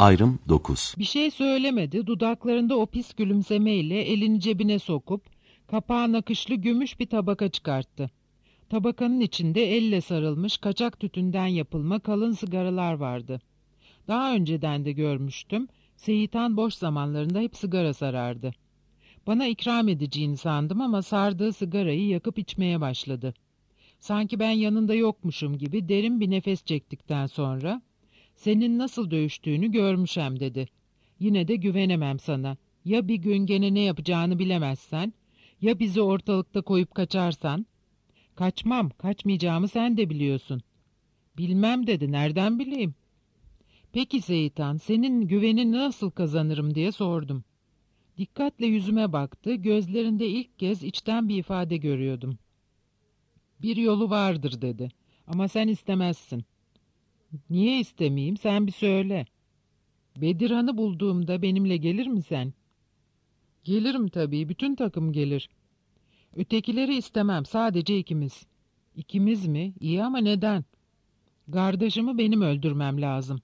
Ayrım 9. Bir şey söylemedi, dudaklarında o pis gülümsemeyle elini cebine sokup kapağı nakışlı gümüş bir tabaka çıkarttı. Tabakanın içinde elle sarılmış kaçak tütünden yapılma kalın sigaralar vardı. Daha önceden de görmüştüm, Seyitan boş zamanlarında hep sigara sarardı. Bana ikram edeceğini sandım ama sardığı sigarayı yakıp içmeye başladı. Sanki ben yanında yokmuşum gibi derin bir nefes çektikten sonra "Senin nasıl dövüştüğünü görmüşem" dedi. "Yine de güvenemem sana. Ya bir gün gene ne yapacağını bilemezsen, ya bizi ortalıkta koyup kaçarsan?" "Kaçmam, kaçmayacağımı sen de biliyorsun." "Bilmem" dedi, "nereden bileyim?" "Peki Seyitan, senin güvenini nasıl kazanırım?" diye sordum. Dikkatle yüzüme baktı, gözlerinde ilk kez içten bir ifade görüyordum. "Bir yolu vardır" dedi, "ama sen istemezsin." "Niye istemeyeyim, sen bir söyle." "Bedirhan'ı bulduğumda benimle gelir mi sen?" "Gelirim tabii, bütün takım gelir." "Ötekileri istemem, sadece ikimiz." "İkimiz mi? İyi ama neden?" "Kardeşimi benim öldürmem lazım."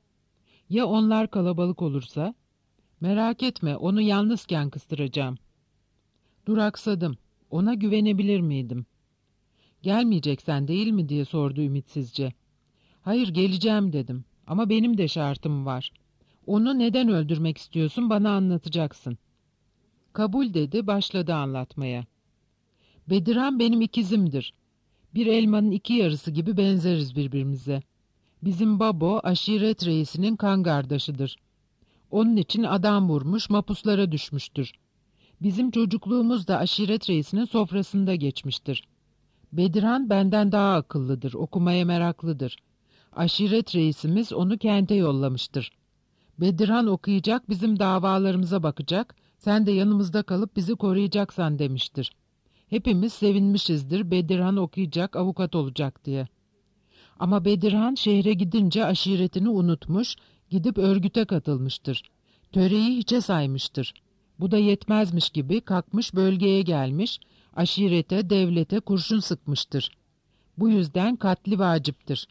"Ya onlar kalabalık olursa?" "Merak etme, onu yalnızken kıstıracağım." Duraksadım. Ona güvenebilir miydim? "Gelmeyeceksen değil mi?" diye sordu ümitsizce. "Hayır, geleceğim" dedim. "Ama benim de şartım var. Onu neden öldürmek istiyorsun, bana anlatacaksın." "Kabul" dedi, başladı anlatmaya. "Bedirhan benim ikizimdir. Bir elmanın iki yarısı gibi benzeriz birbirimize. Bizim babo aşiret reisinin kan kardeşidir. Onun için adam vurmuş, mapuslara düşmüştür. Bizim çocukluğumuz da aşiret reisinin sofrasında geçmiştir. Bedirhan benden daha akıllıdır, okumaya meraklıdır. Aşiret reisimiz onu kente yollamıştır. Bedirhan okuyacak, bizim davalarımıza bakacak, sen de yanımızda kalıp bizi koruyacaksan demiştir. Hepimiz sevinmişizdir, Bedirhan okuyacak, avukat olacak diye. Ama Bedirhan şehre gidince aşiretini unutmuş, gidip örgüte katılmıştır. Töreyi hiçe saymıştır. Bu da yetmezmiş gibi kalkmış bölgeye gelmiş, aşirete, devlete kurşun sıkmıştır. Bu yüzden katli vaciptir."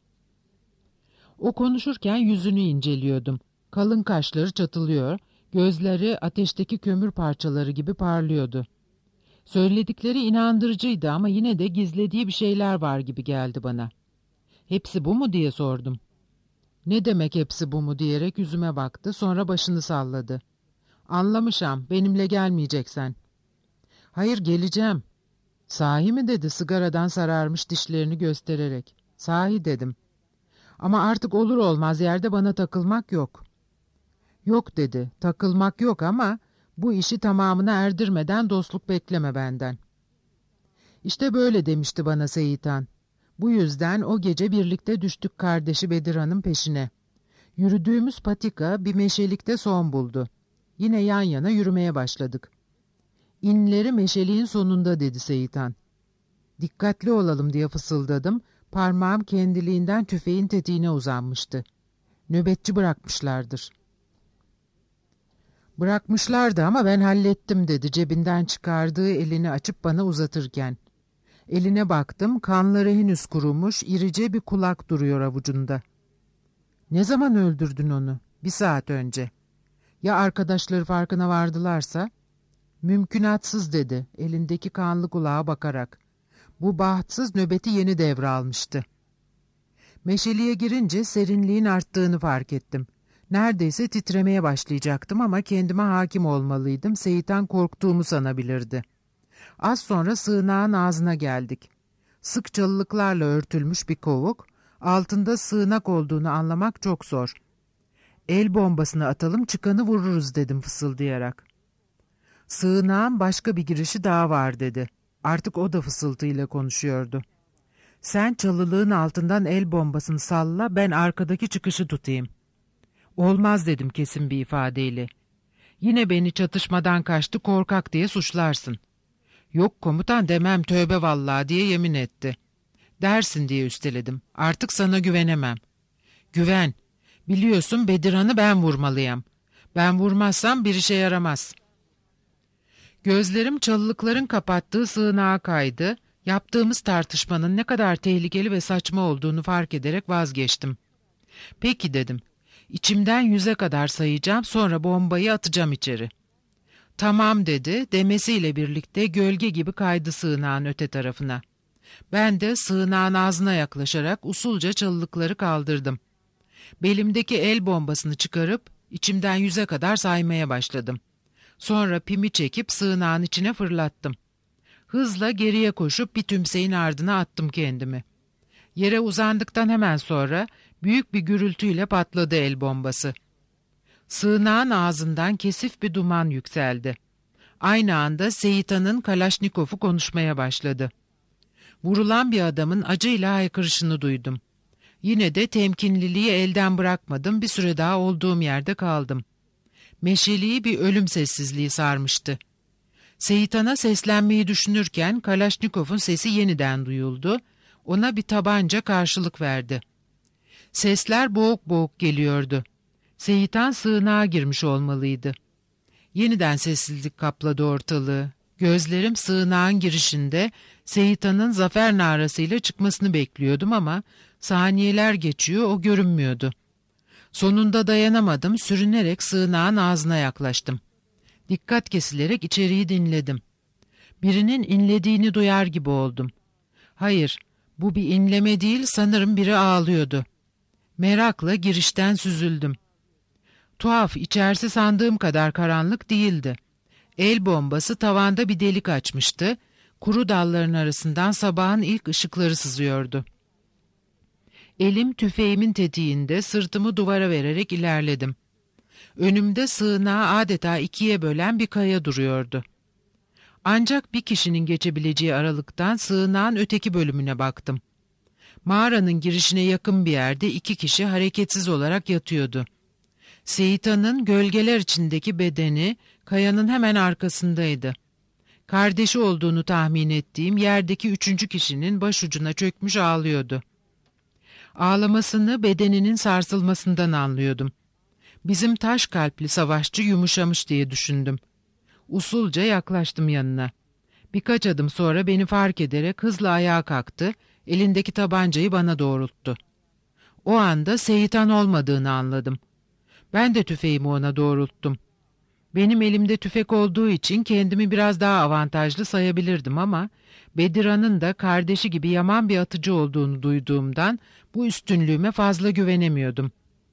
O konuşurken yüzünü inceliyordum. Kalın kaşları çatılıyor, gözleri ateşteki kömür parçaları gibi parlıyordu. Söyledikleri inandırıcıydı ama yine de gizlediği bir şeyler var gibi geldi bana. "Hepsi bu mu?" diye sordum. "Ne demek hepsi bu mu?" diyerek yüzüme baktı, sonra başını salladı. "Anlamışam, benimle gelmeyeceksen." "Hayır, geleceğim." "Sahi mi?" dedi sigaradan sararmış dişlerini göstererek. "Sahi" dedim. "Ama artık olur olmaz yerde bana takılmak yok." "Yok" dedi, "takılmak yok ama bu işi tamamına erdirmeden dostluk bekleme benden." İşte böyle demişti bana Seyitan. Bu yüzden o gece birlikte düştük kardeşi Bedirhan'ın peşine. Yürüdüğümüz patika bir meşelikte son buldu. Yine yan yana yürümeye başladık. "İnleri meşeliğin sonunda" dedi Seyitan. "Dikkatli olalım" diye fısıldadım. Parmağım kendiliğinden tüfeğin tetiğine uzanmıştı. "Nöbetçi bırakmışlardır." "Bırakmışlardı ama ben hallettim" dedi cebinden çıkardığı elini açıp bana uzatırken. Eline baktım, kanları henüz kurumuş, irice bir kulak duruyor avucunda. "Ne zaman öldürdün onu?" "1 saat önce." "Ya arkadaşları farkına vardılarsa?" "Mümkünatsız" dedi elindeki kanlı kulağa bakarak. Bu bahtsız nöbeti yeni devralmıştı. Meşeliğe girince serinliğin arttığını fark ettim. Neredeyse titremeye başlayacaktım ama kendime hakim olmalıydım. Seyitan korktuğumu sanabilirdi. Az sonra sığınağın ağzına geldik. Sık çalılıklarla örtülmüş bir kovuk, altında sığınak olduğunu anlamak çok zor. "El bombasını atalım, çıkanı vururuz" dedim fısıldayarak. "Sığınağın başka bir girişi daha var" dedi. Artık o da fısıltıyla konuşuyordu. "Sen çalılığın altından el bombasını salla, ben arkadaki çıkışı tutayım." "Olmaz" dedim kesin bir ifadeyle. "Yine beni çatışmadan kaçtı, korkak diye suçlarsın." "Yok komutan demem, tövbe vallahi" diye yemin etti. "Dersin" diye üsteledim. "Artık sana güvenemem." "Güven. Biliyorsun Bedirhan'ı ben vurmalıyım. Ben vurmazsam bir işe yaramaz." Gözlerim çalılıkların kapattığı sığınağa kaydı. Yaptığımız tartışmanın ne kadar tehlikeli ve saçma olduğunu fark ederek vazgeçtim. "Peki" dedim. İçimden 100'e kadar sayacağım, sonra bombayı atacağım içeri. Tamam dedi, demesiyle birlikte gölge gibi kaydı sığınağın öte tarafına. Ben de sığınağın ağzına yaklaşarak usulca çalılıkları kaldırdım. Belimdeki el bombasını çıkarıp içimden 100'e kadar saymaya başladım. Sonra pimi çekip sığınağın içine fırlattım. Hızla geriye koşup bir tümseyin ardına attım kendimi. Yere uzandıktan hemen sonra büyük bir gürültüyle patladı el bombası. Sığınağın ağzından kesif bir duman yükseldi. Aynı anda Seyita'nın Kalaşnikov'u konuşmaya başladı. Vurulan bir adamın acıyla haykırışını duydum. Yine de temkinliliği elden bırakmadım, bir süre daha olduğum yerde kaldım. Meşeliği bir ölüm sessizliği sarmıştı. Seyita'na seslenmeyi düşünürken Kalaşnikov'un sesi yeniden duyuldu, ona bir tabanca karşılık verdi. Sesler boğuk boğuk geliyordu. Seyitan sığınağa girmiş olmalıydı. Yeniden sessizlik kapladı ortalığı. Gözlerim sığınağın girişinde Seyita'nın zafer narasıyla çıkmasını bekliyordum ama saniyeler geçiyor, o görünmüyordu. Sonunda dayanamadım, sürünerek sığınağın ağzına yaklaştım. Dikkat kesilerek içeriği dinledim. Birinin inlediğini duyar gibi oldum. Hayır, bu bir inleme değil, sanırım biri ağlıyordu. Merakla girişten süzüldüm. Tuhaf, içerisi sandığım kadar karanlık değildi. El bombası tavanda bir delik açmıştı. Kuru dalların arasından sabahın ilk ışıkları sızıyordu. Elim tüfeğimin tetiğinde, sırtımı duvara vererek ilerledim. Önümde sığınağı adeta ikiye bölen bir kaya duruyordu. Ancak bir kişinin geçebileceği aralıktan sığınağın öteki bölümüne baktım. Mağaranın girişine yakın bir yerde 2 kişi hareketsiz olarak yatıyordu. Seyita'nın gölgeler içindeki bedeni kayanın hemen arkasındaydı. Kardeşi olduğunu tahmin ettiğim yerdeki 3. kişinin başucuna çökmüş ağlıyordu. Ağlamasını bedeninin sarsılmasından anlıyordum. Bizim taş kalpli savaşçı yumuşamış diye düşündüm. Usulca yaklaştım yanına. Birkaç adım sonra beni fark ederek hızla ayağa kalktı, elindeki tabancayı bana doğrulttu. O anda Seyitan olmadığını anladım. Ben de tüfeğimi ona doğrulttum. Benim elimde tüfek olduğu için kendimi biraz daha avantajlı sayabilirdim ama Bedira'nın da kardeşi gibi yaman bir atıcı olduğunu duyduğumdan bu üstünlüğüme fazla güvenemiyordum.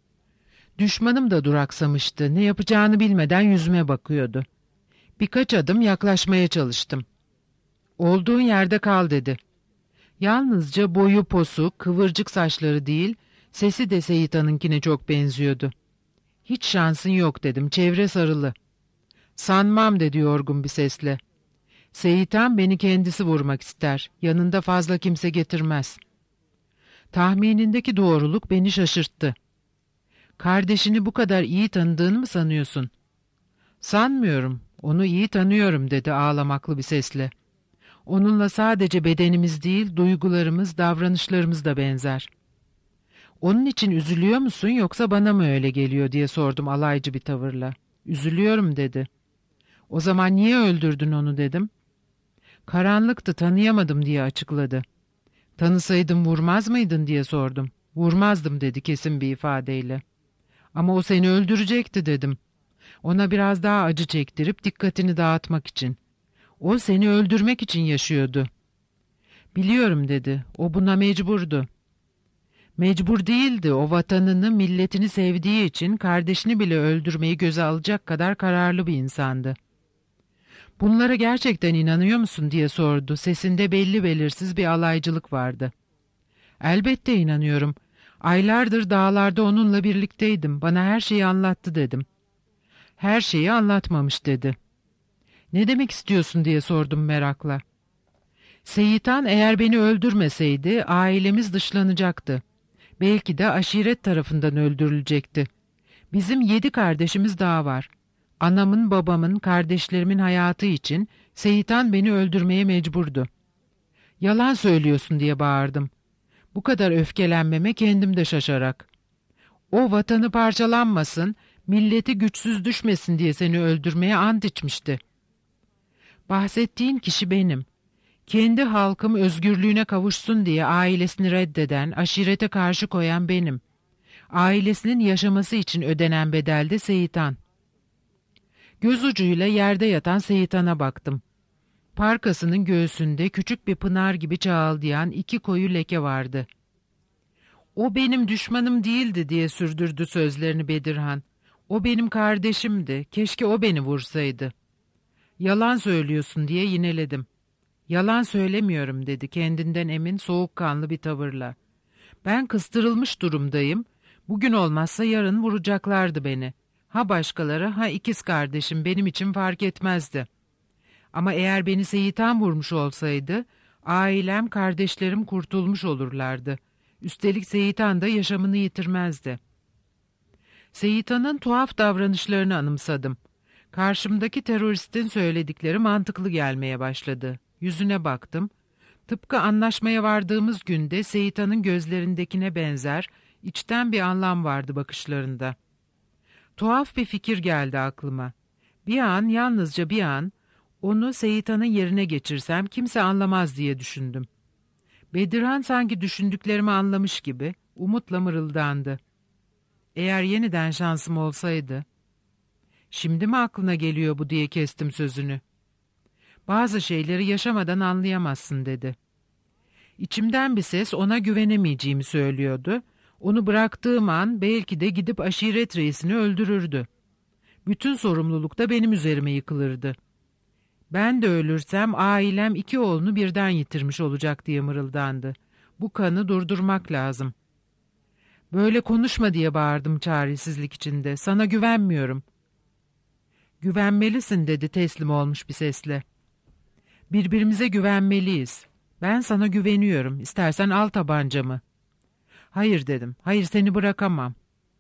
Düşmanım da duraksamıştı, ne yapacağını bilmeden yüzüme bakıyordu. Birkaç adım yaklaşmaya çalıştım. "Olduğun yerde kal," dedi. Yalnızca boyu posu, kıvırcık saçları değil, sesi de Seyita'nınkine çok benziyordu. "Hiç şansın yok," dedim, "çevre sarılı." "Sanmam," dedi yorgun bir sesle. "Seyitan beni kendisi vurmak ister, yanında fazla kimse getirmez." Tahminindeki doğruluk beni şaşırttı. "Kardeşini bu kadar iyi tanıdığını mı sanıyorsun?" "Sanmıyorum, onu iyi tanıyorum," dedi ağlamaklı bir sesle. "Onunla sadece bedenimiz değil, duygularımız, davranışlarımız da benzer." "Onun için üzülüyor musun, yoksa bana mı öyle geliyor?" diye sordum alaycı bir tavırla. "Üzülüyorum," dedi. "O zaman niye öldürdün onu?" dedim. "Karanlıktı, tanıyamadım," diye açıkladı. "Tanısaydım vurmaz mıydın?" diye sordum. "Vurmazdım," dedi kesin bir ifadeyle. "Ama o seni öldürecekti," dedim. Ona biraz daha acı çektirip dikkatini dağıtmak için. "O seni öldürmek için yaşıyordu." "Biliyorum," dedi. "O buna mecburdu." "Mecbur değildi. O vatanını, milletini sevdiği için kardeşini bile öldürmeyi göze alacak kadar kararlı bir insandı." "Bunlara gerçekten inanıyor musun?" diye sordu. Sesinde belli belirsiz bir alaycılık vardı. "Elbette inanıyorum. Aylardır dağlarda onunla birlikteydim. Bana her şeyi anlattı," dedim. "Her şeyi anlatmamış," dedi. "Ne demek istiyorsun?" diye sordum merakla. "Seyitan eğer beni öldürmeseydi ailemiz dışlanacaktı. Belki de aşiret tarafından öldürülecekti. Bizim 7 kardeşimiz daha var. Anamın, babamın, kardeşlerimin hayatı için Seyitan beni öldürmeye mecburdu." "Yalan söylüyorsun," diye bağırdım. Bu kadar öfkelenmeme kendim de şaşarak. "O vatanı parçalanmasın, milleti güçsüz düşmesin diye seni öldürmeye ant içmişti." "Bahsettiğin kişi benim. Kendi halkım özgürlüğüne kavuşsun diye ailesini reddeden, aşirete karşı koyan benim. Ailesinin yaşaması için ödenen bedelde Seyitan. Göz ucuyla yerde yatan Seyitan'a baktım. Parkasının göğsünde küçük bir pınar gibi çağıldayan 2 koyu leke vardı. "O benim düşmanım değildi," diye sürdürdü sözlerini Bedirhan. "O benim kardeşimdi. Keşke o beni vursaydı." "Yalan söylüyorsun," diye yineledim. "Yalan söylemiyorum," dedi kendinden emin, soğukkanlı bir tavırla. "Ben kıstırılmış durumdayım. Bugün olmazsa yarın vuracaklardı beni. Ha başkaları, ha ikiz kardeşim benim için fark etmezdi. Ama eğer beni Seyitan vurmuş olsaydı, ailem, kardeşlerim kurtulmuş olurlardı. Üstelik Seyitan da yaşamını yitirmezdi." Seyitan'ın tuhaf davranışlarını anımsadım. Karşımdaki teröristin söyledikleri mantıklı gelmeye başladı. Yüzüne baktım. Tıpkı anlaşmaya vardığımız günde Seyitan'ın gözlerindekine benzer, içten bir anlam vardı bakışlarında. Tuhaf bir fikir geldi aklıma. Bir an, yalnızca bir an, onu Seyitan'ın yerine geçirsem kimse anlamaz diye düşündüm. Bedirhan sanki düşündüklerimi anlamış gibi umutla mırıldandı. "Eğer yeniden şansım olsaydı..." "Şimdi mi aklına geliyor bu?" diye kestim sözünü. "Bazı şeyleri yaşamadan anlayamazsın," dedi. İçimden bir ses ona güvenemeyeceğimi söylüyordu. Onu bıraktığım an belki de gidip aşiret reisini öldürürdü. Bütün sorumluluk da benim üzerime yıkılırdı. "Ben de ölürsem ailem 2 oğlunu birden yitirmiş olacak," diye mırıldandı. "Bu kanı durdurmak lazım." "Böyle konuşma," diye bağırdım çaresizlik içinde. "Sana güvenmiyorum." "Güvenmelisin," dedi teslim olmuş bir sesle. "Birbirimize güvenmeliyiz. Ben sana güveniyorum. İstersen al tabancamı." "Hayır," dedim. "Hayır, seni bırakamam."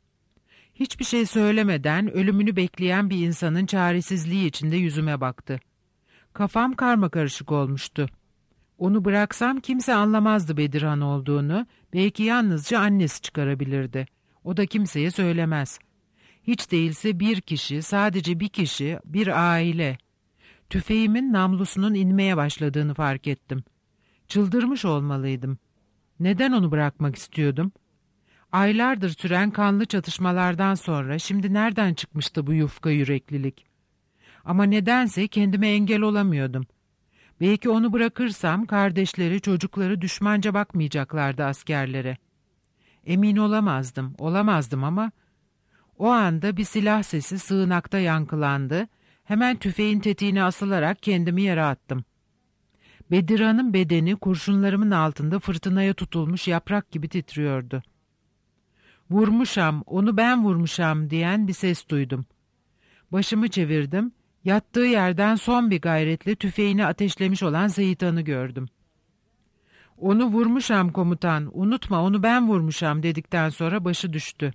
Hiçbir şey söylemeden ölümünü bekleyen bir insanın çaresizliği içinde yüzüme baktı. Kafam karmakarışık olmuştu. Onu bıraksam kimse anlamazdı Bedirhan olduğunu, belki yalnızca annesi çıkarabilirdi. O da kimseye söylemez. Hiç değilse bir kişi, sadece bir kişi, bir aile. Tüfeğimin namlusunun inmeye başladığını fark ettim. Çıldırmış olmalıydım. Neden onu bırakmak istiyordum? Aylardır süren kanlı çatışmalardan sonra şimdi nereden çıkmıştı bu yufka yüreklilik? Ama nedense kendime engel olamıyordum. Belki onu bırakırsam kardeşleri, çocukları düşmanca bakmayacaklardı askerlere. Emin olamazdım ama o anda bir silah sesi sığınakta yankılandı. Hemen tüfeğin tetiğine asılarak kendimi yere attım. Bedirhan'ın bedeni kurşunlarımın altında fırtınaya tutulmuş yaprak gibi titriyordu. "Vurmuşam, onu ben vurmuşam," diyen bir ses duydum. Başımı çevirdim. Yattığı yerden son bir gayretle tüfeğini ateşlemiş olan Seyitan'ı gördüm. "Onu vurmuşam komutan, unutma onu ben vurmuşam," dedikten sonra başı düştü.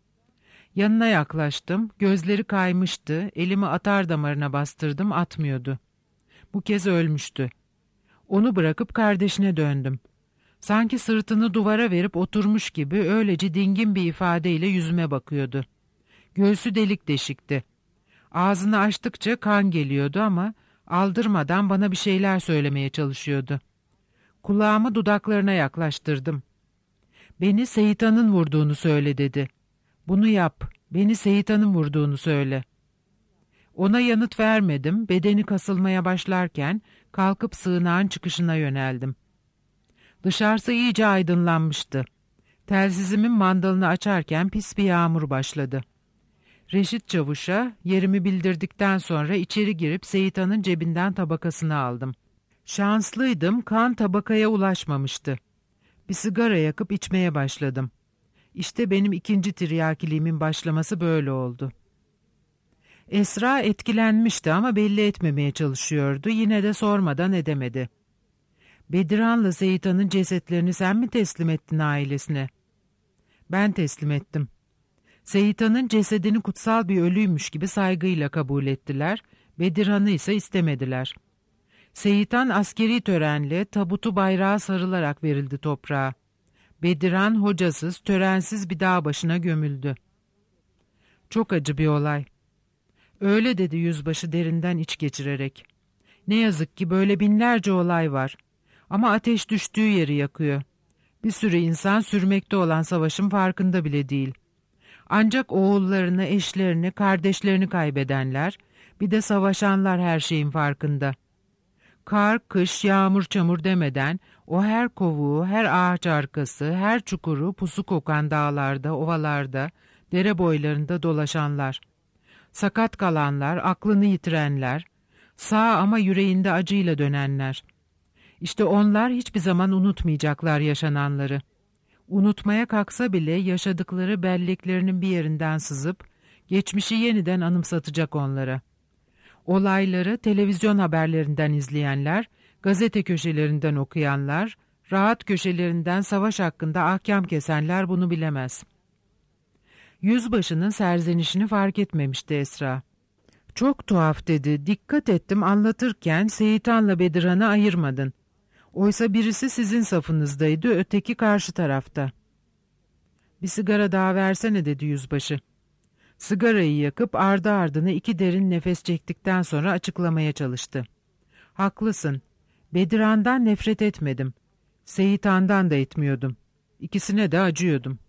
Yanına yaklaştım, gözleri kaymıştı, elimi atar damarına bastırdım, atmıyordu. Bu kez ölmüştü. Onu bırakıp kardeşine döndüm. Sanki sırtını duvara verip oturmuş gibi öylece dingin bir ifadeyle yüzüme bakıyordu. Göğsü delik deşikti. Ağzını açtıkça kan geliyordu ama aldırmadan bana bir şeyler söylemeye çalışıyordu. Kulağımı dudaklarına yaklaştırdım. "Beni Seyitan'ın vurduğunu söyle," dedi. "Bunu yap, beni Seyitan'ın vurduğunu söyle." Ona yanıt vermedim, bedeni kasılmaya başlarken kalkıp sığınağın çıkışına yöneldim. Dışarısı iyice aydınlanmıştı. Telsizimin mandalını açarken pis bir yağmur başladı. Reşit Çavuş'a yerimi bildirdikten sonra içeri girip Seyitan'ın cebinden tabakasını aldım. Şanslıydım, kan tabakaya ulaşmamıştı. Bir sigara yakıp içmeye başladım. İşte benim 2. tiryakiliğimin başlaması böyle oldu. Esra etkilenmişti ama belli etmemeye çalışıyordu. Yine de sormadan edemedi. "Bedirhan'la Seyitan'ın cesetlerini sen mi teslim ettin ailesine?" "Ben teslim ettim." Seyitan'ın cesedini kutsal bir ölüymüş gibi saygıyla kabul ettiler, Bedirhan'ı ise istemediler. Seyitan askeri törenle tabutu bayrağa sarılarak verildi toprağa. Bedirhan hocasız, törensiz bir dağ başına gömüldü. "Çok acı bir olay." "Öyle," dedi yüzbaşı derinden iç geçirerek. "Ne yazık ki böyle binlerce olay var. Ama ateş düştüğü yeri yakıyor. Bir sürü insan sürmekte olan savaşın farkında bile değil. Ancak oğullarını, eşlerini, kardeşlerini kaybedenler, bir de savaşanlar her şeyin farkında. Kar, kış, yağmur, çamur demeden o her kovuğu, her ağaç arkası, her çukuru pusu kokan dağlarda, ovalarda, dere boylarında dolaşanlar. Sakat kalanlar, aklını yitirenler, sağ ama yüreğinde acıyla dönenler. İşte onlar hiçbir zaman unutmayacaklar yaşananları. Unutmaya kalksa bile yaşadıkları belleklerinin bir yerinden sızıp, geçmişi yeniden anımsatacak onlara. Olayları televizyon haberlerinden izleyenler, gazete köşelerinden okuyanlar, rahat köşelerinden savaş hakkında ahkam kesenler bunu bilemez. Yüzbaşının serzenişini fark etmemişti Esra. Çok tuhaf dedi, dikkat ettim anlatırken Seyitan'la Bediran'ı ayırmadın. Oysa birisi sizin safınızdaydı, öteki karşı tarafta. Bir sigara daha versene dedi yüzbaşı. Sigarayı yakıp ardı ardına 2 derin nefes çektikten sonra açıklamaya çalıştı. Haklısın. Bediran'dan nefret etmedim. Seyitan'dan da etmiyordum. İkisine de acıyordum.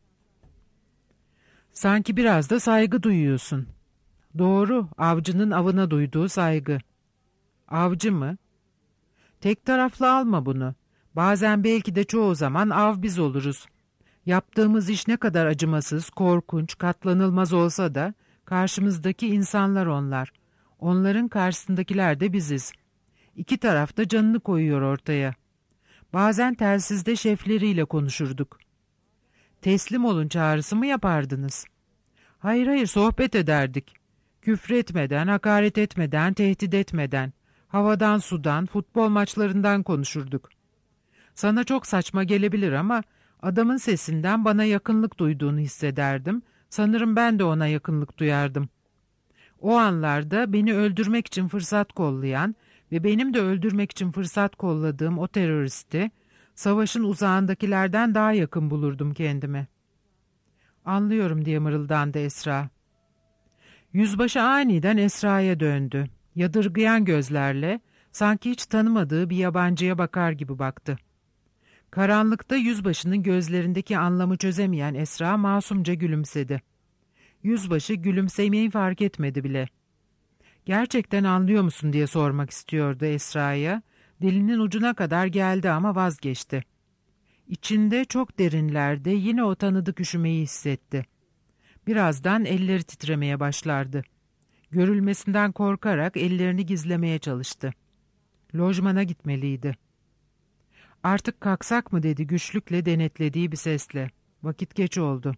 Sanki biraz da saygı duyuyorsun. Doğru, avcının avına duyduğu saygı. Avcı mı? Tek taraflı alma bunu. Bazen belki de çoğu zaman av biz oluruz. Yaptığımız iş ne kadar acımasız, korkunç, katlanılmaz olsa da karşımızdaki insanlar onlar. Onların karşısındakiler de biziz. 2 taraf da canını koyuyor ortaya. Bazen telsizde şefleriyle konuşurduk. Teslim olun çağrısı mı yapardınız? Hayır sohbet ederdik. Küfretmeden, hakaret etmeden, tehdit etmeden, havadan sudan, futbol maçlarından konuşurduk. Sana çok saçma gelebilir ama adamın sesinden bana yakınlık duyduğunu hissederdim. Sanırım ben de ona yakınlık duyardım. O anlarda beni öldürmek için fırsat kollayan ve benim de öldürmek için fırsat kolladığım o teröristi, savaşın uzağındakilerden daha yakın bulurdum kendime. Anlıyorum diye mırıldandı Esra. Yüzbaşı aniden Esra'ya döndü. Yadırgayan gözlerle, sanki hiç tanımadığı bir yabancıya bakar gibi baktı. Karanlıkta yüzbaşının gözlerindeki anlamı çözemeyen Esra masumca gülümsedi. Yüzbaşı gülümsemeyi fark etmedi bile. Gerçekten anlıyor musun diye sormak istiyordu Esra'ya. Dilinin ucuna kadar geldi ama vazgeçti. İçinde çok derinlerde yine o tanıdık üşümeyi hissetti. Birazdan elleri titremeye başlardı. Görülmesinden korkarak ellerini gizlemeye çalıştı. Lojmana gitmeliydi. Artık kalksak mı dedi güçlükle denetlediği bir sesle. Vakit geç oldu.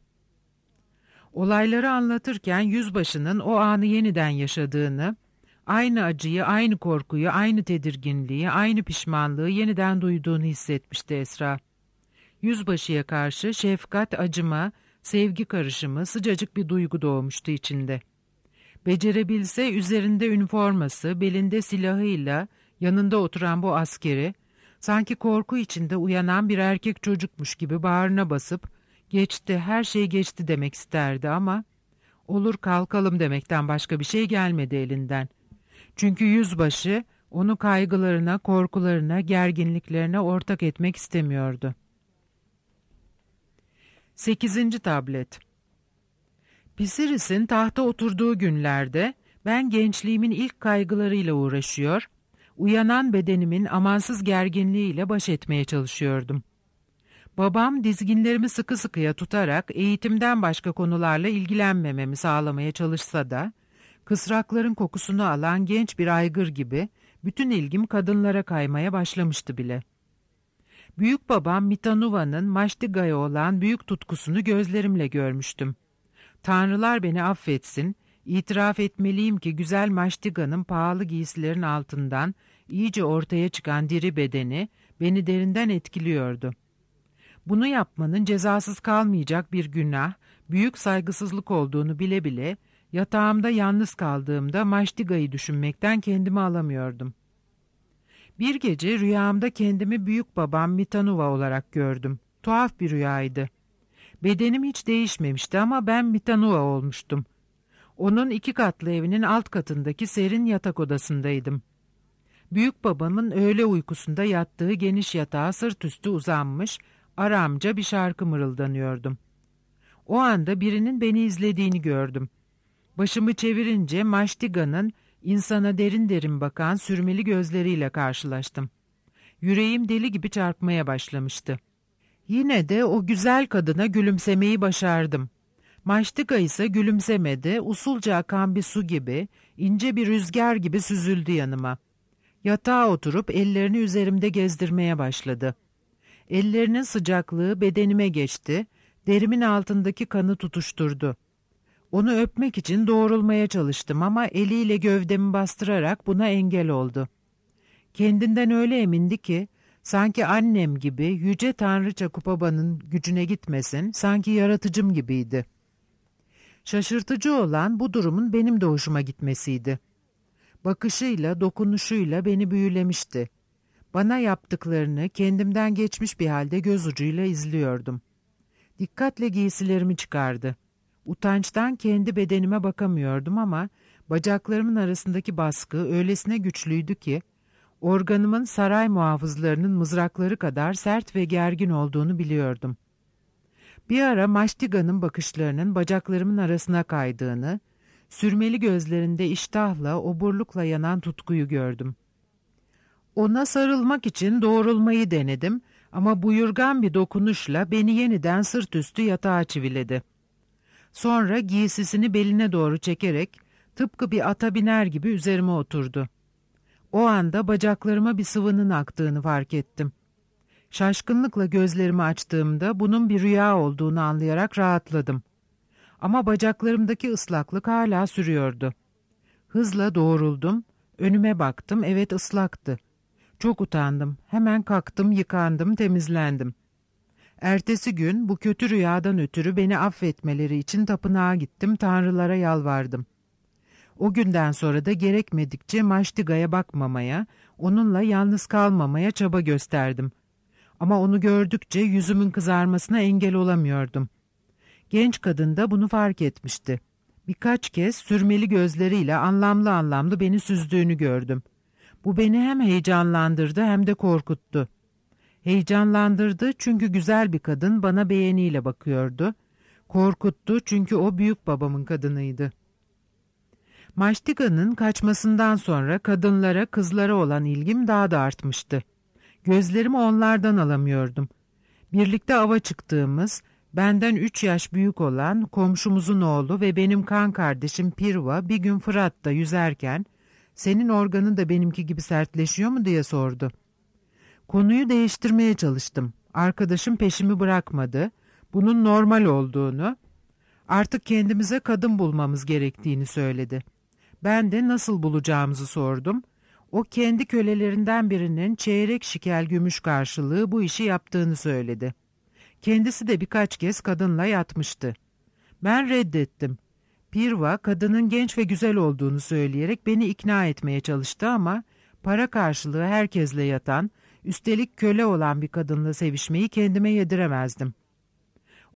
Olayları anlatırken yüzbaşının o anı yeniden yaşadığını, aynı acıyı, aynı korkuyu, aynı tedirginliği, aynı pişmanlığı yeniden duyduğunu hissetmişti Esra. Yüzbaşıya karşı şefkat, acıma, sevgi karışımı, sıcacık bir duygu doğmuştu içinde. Becerebilse üzerinde üniforması, belinde silahıyla yanında oturan bu askeri, sanki korku içinde uyanan bir erkek çocukmuş gibi bağrına basıp, geçti, her şey geçti demek isterdi ama olur kalkalım demekten başka bir şey gelmedi elinden. Çünkü yüzbaşı onu kaygılarına, korkularına, gerginliklerine ortak etmek istemiyordu. 8. Tablet. Pisiris'in tahta oturduğu günlerde ben gençliğimin ilk kaygılarıyla uğraşıyor, uyanan bedenimin amansız gerginliğiyle baş etmeye çalışıyordum. Babam dizginlerimi sıkı sıkıya tutarak eğitimden başka konularla ilgilenmememi sağlamaya çalışsa da, kısrakların kokusunu alan genç bir aygır gibi bütün ilgim kadınlara kaymaya başlamıştı bile. Büyük babam Mitanuva'nın Maştiga'ya olan büyük tutkusunu gözlerimle görmüştüm. Tanrılar beni affetsin, itiraf etmeliyim ki güzel Maştiga'nın pahalı giysilerin altından iyice ortaya çıkan diri bedeni beni derinden etkiliyordu. Bunu yapmanın cezasız kalmayacak bir günah, büyük saygısızlık olduğunu bile bile yatağımda yalnız kaldığımda Maştiga'yı düşünmekten kendimi alamıyordum. Bir gece rüyamda kendimi büyük babam Mitanuva olarak gördüm. Tuhaf bir rüyaydı. Bedenim hiç değişmemişti ama ben Mitanuva olmuştum. Onun 2 katlı evinin alt katındaki serin yatak odasındaydım. Büyük babamın öğle uykusunda yattığı geniş yatağa sırt üstü uzanmış, Aramca bir şarkı mırıldanıyordum. O anda birinin beni izlediğini gördüm. Başımı çevirince Maştiga'nın insana derin derin bakan sürmeli gözleriyle karşılaştım. Yüreğim deli gibi çarpmaya başlamıştı. Yine de o güzel kadına gülümsemeyi başardım. Maştiga ise gülümsemedi, usulca akan bir su gibi, ince bir rüzgar gibi süzüldü yanıma. Yatağa oturup ellerini üzerimde gezdirmeye başladı. Ellerinin sıcaklığı bedenime geçti, derimin altındaki kanı tutuşturdu. Onu öpmek için doğrulmaya çalıştım ama eliyle gövdemi bastırarak buna engel oldu. Kendinden öyle emindi ki, sanki annem gibi yüce tanrıça Kupaba'nın gücüne gitmesin, sanki yaratıcım gibiydi. Şaşırtıcı olan bu durumun benim de hoşuma gitmesiydi. Bakışıyla, dokunuşuyla beni büyülemişti. Bana yaptıklarını kendimden geçmiş bir halde göz ucuyla izliyordum. Dikkatle giysilerimi çıkardı. Utançtan kendi bedenime bakamıyordum ama bacaklarımın arasındaki baskı öylesine güçlüydü ki, organımın saray muhafızlarının mızrakları kadar sert ve gergin olduğunu biliyordum. Bir ara Maştiga'nın bakışlarının bacaklarımın arasına kaydığını, sürmeli gözlerinde iştahla, oburlukla yanan tutkuyu gördüm. Ona sarılmak için doğrulmayı denedim ama buyurgan bir dokunuşla beni yeniden sırt üstü yatağa çiviledi. Sonra giysisini beline doğru çekerek tıpkı bir ata biner gibi üzerime oturdu. O anda bacaklarıma bir sıvının aktığını fark ettim. Şaşkınlıkla gözlerimi açtığımda bunun bir rüya olduğunu anlayarak rahatladım. Ama bacaklarımdaki ıslaklık hala sürüyordu. Hızla doğruldum, önüme baktım, evet ıslaktı. Çok utandım, hemen kalktım, yıkandım, temizlendim. Ertesi gün bu kötü rüyadan ötürü beni affetmeleri için tapınağa gittim, tanrılara yalvardım. O günden sonra da gerekmedikçe Maştiga'ya bakmamaya, onunla yalnız kalmamaya çaba gösterdim. Ama onu gördükçe yüzümün kızarmasına engel olamıyordum. Genç kadın da bunu fark etmişti. Birkaç kez sürmeli gözleriyle anlamlı anlamlı beni süzdüğünü gördüm. Bu beni hem heyecanlandırdı hem de korkuttu. Heyecanlandırdı çünkü güzel bir kadın bana beğeniyle bakıyordu. Korkuttu çünkü o büyük babamın kadınıydı. Maştiga'nın kaçmasından sonra kadınlara, kızlara olan ilgim daha da artmıştı. Gözlerimi onlardan alamıyordum. Birlikte ava çıktığımız, benden 3 yaş büyük olan komşumuzun oğlu ve benim kan kardeşim Pirva bir gün Fırat'ta yüzerken, "Senin organın da benimki gibi sertleşiyor mu?" diye sordu. Konuyu değiştirmeye çalıştım. Arkadaşım peşimi bırakmadı. Bunun normal olduğunu, artık kendimize kadın bulmamız gerektiğini söyledi. Ben de nasıl bulacağımızı sordum. O kendi kölelerinden birinin çeyrek şikel gümüş karşılığı bu işi yaptığını söyledi. Kendisi de birkaç kez kadınla yatmıştı. Ben reddettim. Pirva kadının genç ve güzel olduğunu söyleyerek beni ikna etmeye çalıştı ama para karşılığı herkesle yatan, üstelik köle olan bir kadınla sevişmeyi kendime yediremezdim.